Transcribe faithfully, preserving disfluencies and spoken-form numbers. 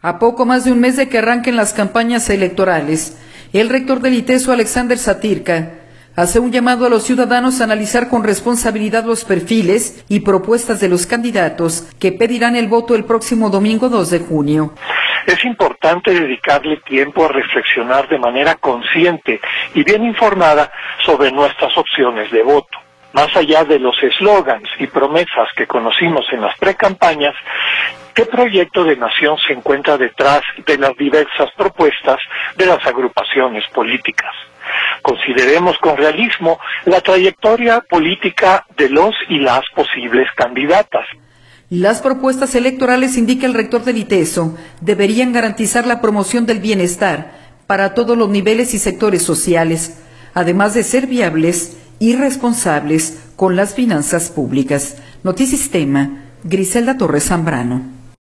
A poco más de un mes de que arranquen las campañas electorales, el rector del ITESO, Alexander Satirka, hace un llamado a los ciudadanos a analizar con responsabilidad los perfiles y propuestas de los candidatos que pedirán el voto el próximo domingo dos de junio. Es importante dedicarle tiempo a reflexionar de manera consciente y bien informada sobre nuestras opciones de voto. Más allá de los eslogans y promesas que conocimos en las precampañas, ¿qué proyecto de nación se encuentra detrás de las diversas propuestas de las agrupaciones políticas? Consideremos con realismo la trayectoria política de los y las posibles candidatas. Las propuestas electorales, indica el rector del ITESO, deberían garantizar la promoción del bienestar para todos los niveles y sectores sociales, además de ser viables y responsables con las finanzas públicas. Notisistema, Griselda Torres Zambrano.